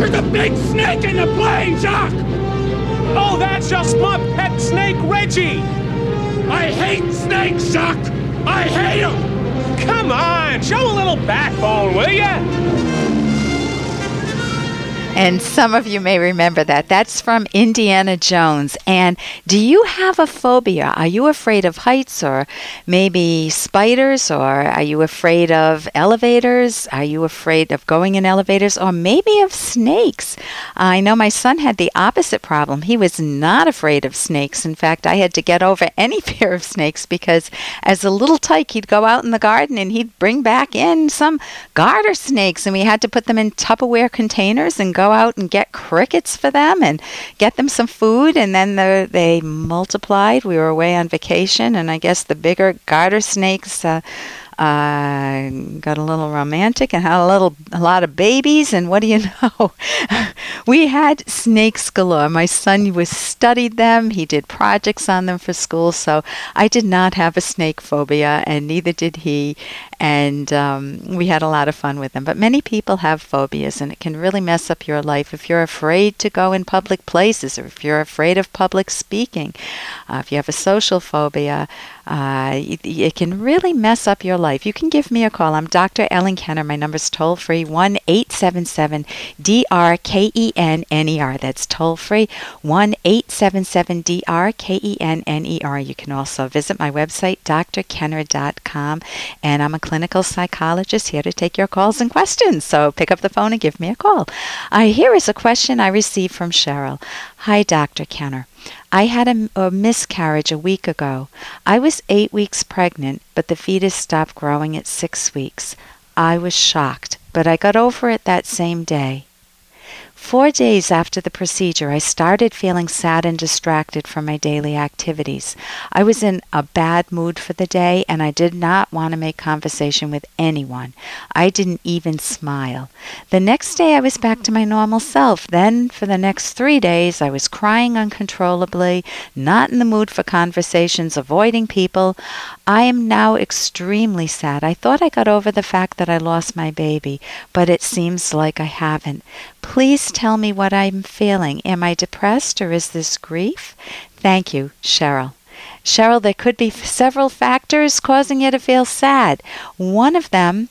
There's a big snake in the plane, Jacques! Oh, that's just my pet snake, Reggie! I hate snakes, Jacques! I hate them! Come on, show a little backbone, will ya? And some of you may remember that. That's from Indiana Jones. And do you have a phobia? Are you afraid of heights or maybe spiders? Or are you afraid of elevators? Are you afraid of going in elevators? Or maybe of snakes? I know my son had the opposite problem. He was not afraid of snakes. In fact, I had to get over any fear of snakes because as a little tyke, he'd go out in the garden and he'd bring back in some garter snakes. And we had to put them in Tupperware containers and go out and get crickets for them and get them some food, and then they multiplied. We were away on vacation, and I guess the bigger garter snakes got a little romantic and had a lot of babies, and what do you know? We had snakes galore. My son studied them. He did projects on them for school, so I did not have a snake phobia, and neither did he. And we had a lot of fun with them. But many people have phobias, and it can really mess up your life. If you're afraid to go in public places, or if you're afraid of public speaking, if you have a social phobia, it can really mess up your life. You can give me a call. I'm Dr. Ellen Kenner. My number's toll-free, 1-877-DRKENNER. That's toll-free, 1-877-DRKENNER. You can also visit my website, drkenner.com, and I'm a clinical psychologist here to take your calls and questions. So pick up the phone and give me a call. Here is a question I received from Cheryl. Hi, Dr. Kenner. I had a miscarriage a week ago. I was 8 weeks pregnant, but the fetus stopped growing at 6 weeks. I was shocked, but I got over it that same day. 4 days after the procedure, I started feeling sad and distracted from my daily activities. I was in a bad mood for the day, and I did not want to make conversation with anyone. I didn't even smile. The next day, I was back to my normal self. Then, for the next 3 days, I was crying uncontrollably, not in the mood for conversations, avoiding people. I am now extremely sad. I thought I got over the fact that I lost my baby, but it seems like I haven't. Please tell me what I'm feeling. Am I depressed or is this grief? Thank you, Cheryl. Cheryl, there could be several factors causing you to feel sad. One of them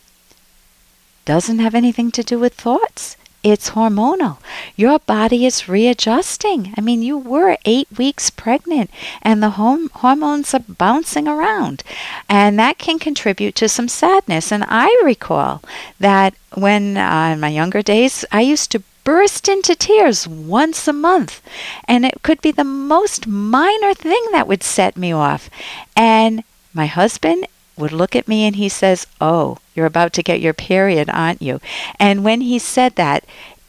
doesn't have anything to do with thoughts. It's hormonal. Your body is readjusting. I mean, you were 8 weeks pregnant, and the hormones are bouncing around, and that can contribute to some sadness. And I recall that when in my younger days, I used to burst into tears once a month, and it could be the most minor thing that would set me off. And my husband would look at me and he says, "Oh, you're about to get your period, aren't you?" And when he said that,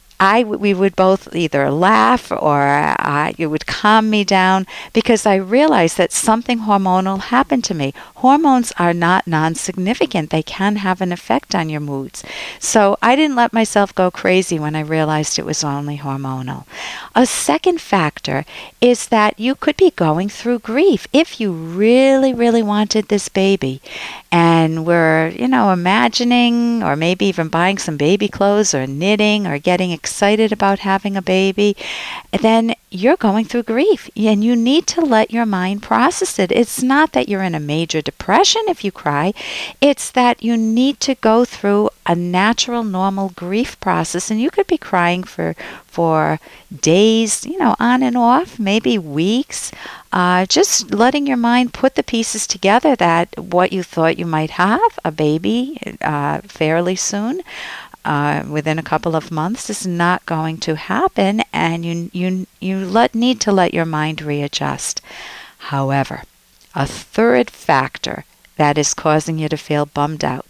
we would both either laugh or it would calm me down because I realized that something hormonal happened to me. Hormones are not non-significant. They can have an effect on your moods. So I didn't let myself go crazy when I realized it was only hormonal. A second factor is that you could be going through grief. If you really, really wanted this baby and were, imagining or maybe even buying some baby clothes or knitting or getting excited about having a baby, then you're going through grief and you need to let your mind process it. It's not that you're in a major depression if you cry. It's that you need to go through a natural, normal grief process, and you could be crying for days, on and off, maybe weeks, just letting your mind put the pieces together that what you thought you might have, a baby fairly soon, within a couple of months, is not going to happen, and you need to let your mind readjust. However, a third factor that is causing you to feel bummed out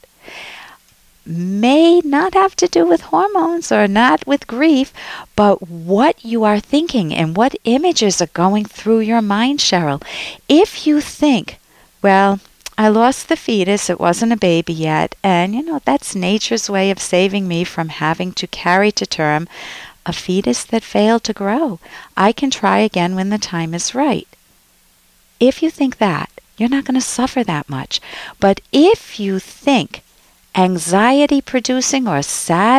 may not have to do with hormones or not with grief, but what you are thinking and what images are going through your mind, Cheryl. If you think, well, I lost the fetus, it wasn't a baby yet, and that's nature's way of saving me from having to carry to term a fetus that failed to grow. I can try again when the time is right. If you think that, you're not going to suffer that much. But if you think anxiety-producing or sad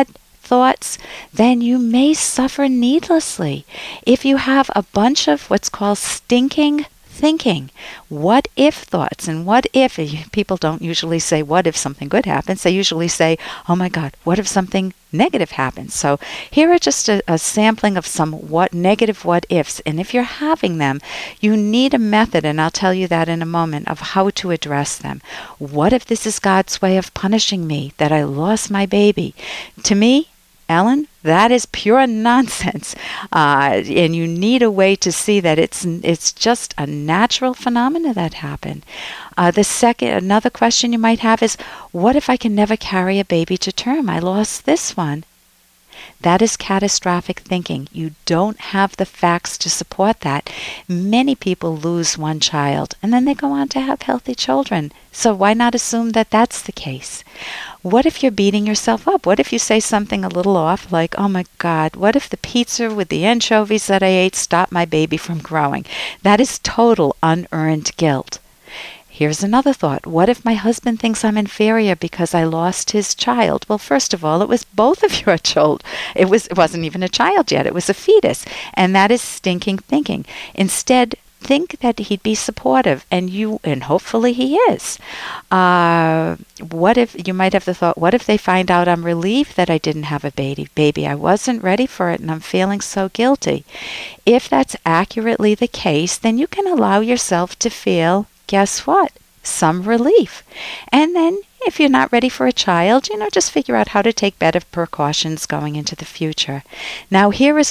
thoughts, then you may suffer needlessly. If you have a bunch of what's called stinking thinking, what if thoughts, and what if, people don't usually say what if something good happens, they usually say, oh my God, what if something negative happens? So here are just a sampling of some negative what ifs, and if you're having them, you need a method, and I'll tell you that in a moment, of how to address them. What if this is God's way of punishing me, that I lost my baby? To me, Ellen, that is pure nonsense, and you need a way to see that it's just a natural phenomena that happened. Another question you might have is, what if I can never carry a baby to term? I lost this one. That is catastrophic thinking. You don't have the facts to support that. Many people lose one child, and then they go on to have healthy children. So why not assume that that's the case? What if you're beating yourself up? What if you say something a little off, like, oh my God, what if the pizza with the anchovies that I ate stopped my baby from growing? That is total unearned guilt. Here's another thought. What if my husband thinks I'm inferior because I lost his child? Well, first of all, it was both of your children. It wasn't even a child yet. It was a fetus. And that is stinking thinking. Instead, think that he'd be supportive, and hopefully he is. What if, you might have the thought, what if they find out I'm relieved that I didn't have a baby? I wasn't ready for it, and I'm feeling so guilty. If that's accurately the case, then you can allow yourself to feel, guess what? Some relief. And then if you're not ready for a child, just figure out how to take better precautions going into the future. Now,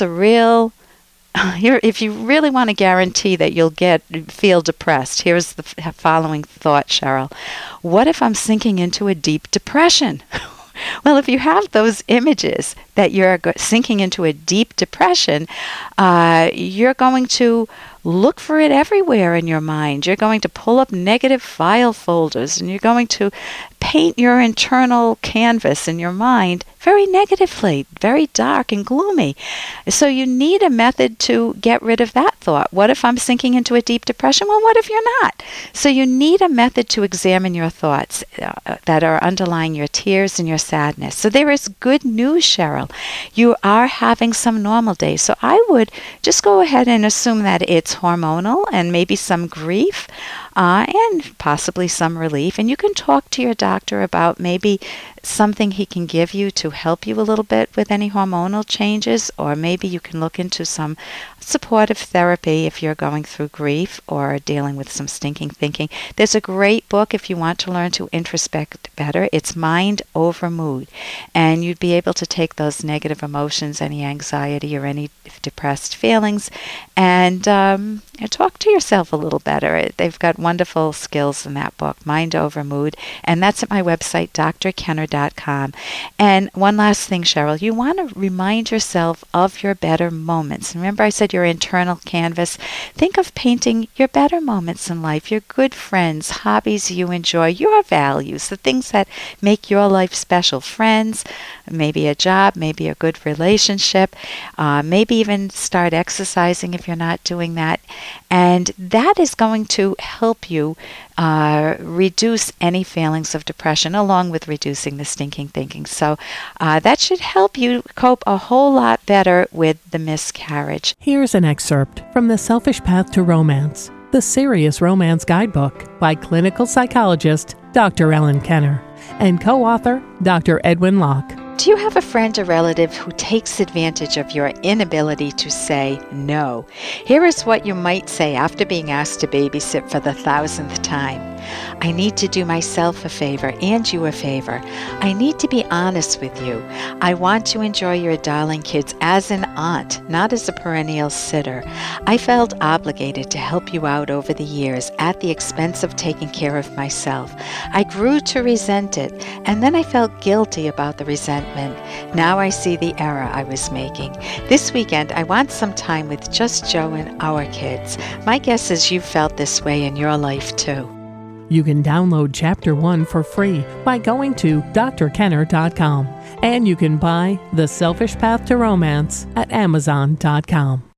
if you really want to guarantee that you'll feel depressed, here's the following thought, Cheryl. What if I'm sinking into a deep depression? Well, if you have those images that you're sinking into a deep depression, you're going to look for it everywhere in your mind. You're going to pull up negative file folders, and you're going to paint your internal canvas in your mind very negatively, very dark and gloomy. So you need a method to get rid of that thought. What if I'm sinking into a deep depression? Well, what if you're not? So you need a method to examine your thoughts that are underlying your tears and your sadness. So there is good news, Cheryl. You are having some normal days. So I would just go ahead and assume that it's hormonal and maybe some grief and possibly some relief. And you can talk to your doctor about maybe something he can give you to help you a little bit with any hormonal changes, or maybe you can look into some supportive therapy if you're going through grief or dealing with some stinking thinking. There's a great book if you want to learn to introspect better. It's Mind Over Mood, and you'd be able to take those negative emotions, any anxiety or any depressed feelings, and talk to yourself a little better. They've got wonderful skills in that book, Mind Over Mood, and that's at my website, drkenner.com. And one last thing, Cheryl, you want to remind yourself of your better moments. Remember I said your internal canvas? Think of painting your better moments in life, your good friends, hobbies you enjoy, your values, the things that make your life special. Friends, maybe a job, maybe a good relationship, maybe even start exercising if you're not doing that. And that is going to help you reduce any feelings of depression, along with reducing the stinking thinking. So that should help you cope a whole lot better with the miscarriage. Here's an excerpt from The Selfish Path to Romance, the Serious Romance Guidebook by clinical psychologist Dr. Ellen Kenner and co-author Dr. Edwin Locke. Do you have a friend or relative who takes advantage of your inability to say no? Here is what you might say after being asked to babysit for the 1,000th time. I need to do myself a favor and you a favor. I need to be honest with you. I want to enjoy your darling kids as an aunt, not as a perennial sitter. I felt obligated to help you out over the years at the expense of taking care of myself. I grew to resent it, and then I felt guilty about the resentment. Now I see the error I was making. This weekend, I want some time with just Joe and our kids. My guess is you felt this way in your life too. You can download Chapter 1 for free by going to drkenner.com, and you can buy The Selfish Path to Romance at amazon.com.